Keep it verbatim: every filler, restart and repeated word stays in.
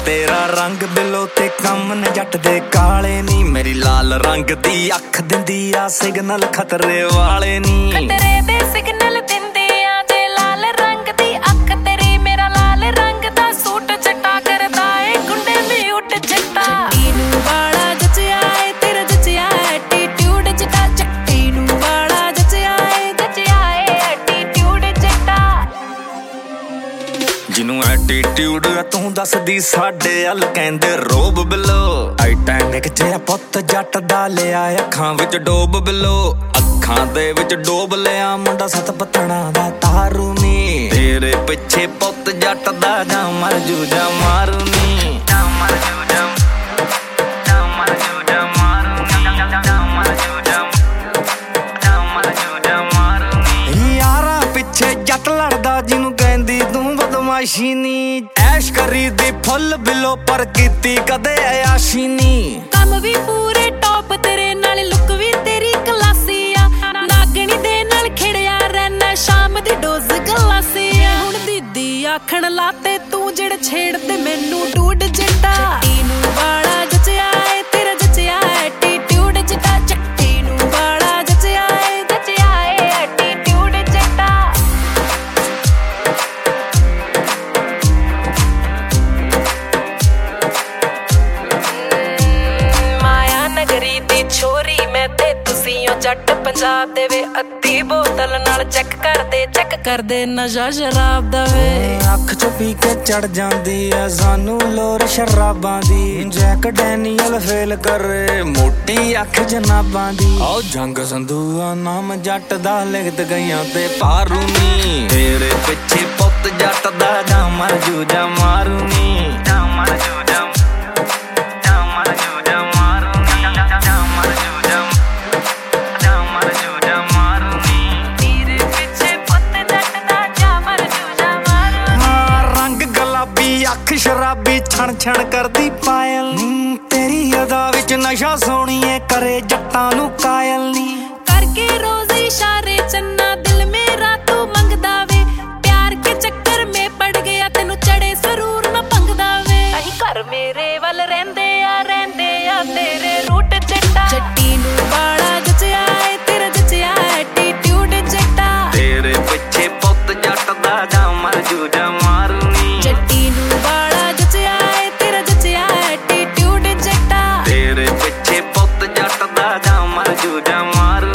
तेरा रंग बिलो ते कम ने जट दे काले नी मेरी लाल रंग दी अख दिंदी आ सिग्नल खतरे वाले नी खतरे दे सिग्नल दिंदी आ जे लाल रंग दी अख तेरी मेरा लाल रंग दा सूट चट्टा करदा ए गुंडे म्यूट जट्टा इनू वाला जचिया ए तेरा जचिया एटीट्यूड जटा चट्टी नू वाला जचिया ए जचिया एटीट्यूड जट्टा जिनू एटीट्यूड तू दसदी साडे अल कहंदे रोब बिलो टाइटैनिक जिहा पुੱਤ जट दा लिया अखां विच डोब बिलो अखां दे विच डोब लिया मुंडा सत पत्तणा दा तारू नी तेरे पिछे पुੱਤ जट दा जा मर जू जा मारू नी जा मर जू जा जा मर जू जा मारू नी जा मर जू जा जा मर जू जा मारू नी यारा पिछे जट लड़दा जिनू कहंदी तू बदमाशी नी ऐश करी दी फुल बिलो पर कीती कदे आयाशी नी ਕੰਮ ਵੀ ਪੂਰੇ ਟੌਪ ਤੇਰੇ ਨਾਲ ਲੁੱਕ ਵੀ ਤੇਰੀ ਕਲਾਸੀ ਆ ਨਾਗਣੀ ਦੇ ਨਾਲ ਖਿੜਿਆ ਰਹਿਣਾ ਸ਼ਾਮ ਦੀ ਡੋਜ਼ ਗਲਾਸੀ ਆ ਹੁਣ ਦੀਦੀ ਆਖਣ ਲਾਤੇ ਤੂੰ ਜਿਹੜੇ ਛੇੜਦੇ ਮੈਨੂੰ ਡੂਡ ਜੱਟਾ ਚੱਟੀ ਨੂੰ ਵਾਲਾ ਜਚਿਆ ਏ ਤੇਰਾ ਜਚਿਆ ਐਟੀਟਿਊਡ ਜੱਟਾ ਚੱਟੀ ਨੂੰ ਵਾਲਾ ਜਚਿਆ ਏ ਜਚਿਆ ਏ ਐਟੀਟਿਊਡ ਜੱਟਾ ਨਗਰੀ ਦੀ ਛੋਰੀ ਮੈਂ ਤੇ ਤੁਸੀਂ ਓ ਜੱਟ ਪੰਜਾਬ ਦੇ ਵੇ ਅੱਧੀ ਬੋਤਲ ਨਾਲ ਚੈੱਕ ਕਰਦੇ ਚੈੱਕ ਕਰਦੇ ਨਸ਼ਾ ਸ਼ਰਾਬ ਦਾ ਵੇ ਅੱਖ ਚ ਪੀ ਕੇ ਚੜ ਜਾਂਦੀ ਐ ਸਾਨੂੰ ਲੋਰ ਸ਼ਰਾਬਾਂ ਦੀ ਜੈਕ ਡੈਨੀਅਲ ਫੇਲ ਕਰੇ ਮੋਟੀ ਅੱਖ ਜਨਾਬਾਂ ਦੀ ਆਓ ਜੰਗ ਸੰਧੂਆ ਨਾਮ ਜੱਟ ਦਾ ਲਿਖਤ ਗਈਆਂ ਤੇ ਪਾਰੂ ਨੀ ਤੇਰੇ ਪਿੱਛੇ ਪੁੱਤ ਜੱਟ ਦਾ ਜਾ ਮਰ ਜੂ ਜਾ ਮਾਰੂ ਨੀ ਜਾ ਮਰ ਜੂ ਜਾ ਜਾ ਮਰ ਜੂ ਜਾ ਅੱਖ ਸ਼ਰਾਬੀ ਛਣ ਛਣ ਕਰਦੀ ਪਾਇਲ ਨੀ ਤੇਰੀ ਅਦਾ ਵਿੱਚ ਨਸ਼ਾ ਸੋਹਣੀਏ ਕਰੇ ਜੱਟਾਂ ਨੂੰ ਕਾਇਲ ਨੀ ਕਰਕੇ ਰੋਜ਼ ਇਸ਼ਾਰੇ ਚੰਨਾ ਦਿਲ ਮੇਰਾ ਤੂੰ ਮੰਗਦਾ ਵੇ ਪਿਆਰ ਕੇ ਚੱਕਰ ਮੇ ਪੜ ਗਿਆ ਤੈਨੂੰ ਚੜੇ ਸਰੂਰ ਨਾ ਪੰਗਦਾ ਵੇ ਅਹੀਂ ਘਰ ਮੇਰੇ ਵੱਲ ਰਹਿੰਦੇ ਆ ਰਹਿੰਦੇ ਆ ਤੇਰੇ ਰੂਟ ਜੱਟਾ ਚੱਟੀ ਨੂੰ ਵਾਲਾ ਜਚਿਆ ਏ ਤੇਰਾ ਜਚਿਆ ਐਟੀਟਿਊਡ ਜੱਟਾ ਤੇਰੇ ਪਿੱਛੇ ਪੁੱਤ ਜੱਟ ਦਾ ਜਾ ਮਰ ਜੂ ਜਾ ਮਾਰੂ ਨੀ ਚੱਟੀ ਨੂੰ ਵਾਲਾ ਜਚਿਆ ਏ ਤੇਰਾ ਜਚਿਆ ਐਟੀਟਿਊਡ ਜੱਟਾ ਤੇਰੇ ਪਿੱਛੇ ਪੁੱਤ ਜੱਟ ਦਾ ਜਾ ਮਰ ਜੂ ਜਾ ਮਾਰੂ